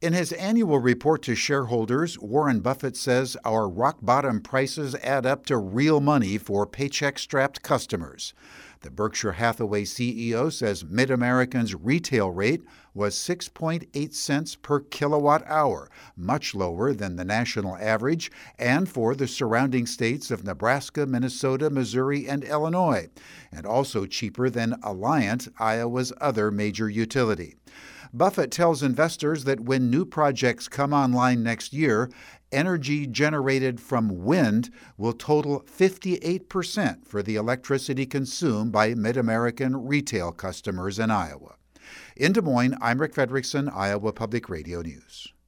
In his annual report to shareholders, Warren Buffett says our rock-bottom prices add up to real money for paycheck-strapped customers. The Berkshire Hathaway CEO says Mid-American's retail rate was 6.8 cents per kilowatt hour, much lower than the national average and for the surrounding states of Nebraska, Minnesota, Missouri, and Illinois, and also cheaper than Alliant, Iowa's other major utility. Buffett tells investors that when new projects come online next year, energy generated from wind will total 58% for the electricity consumed by Mid-American retail customers in Iowa. In Des Moines, I'm Rick Fredrickson, Iowa Public Radio News.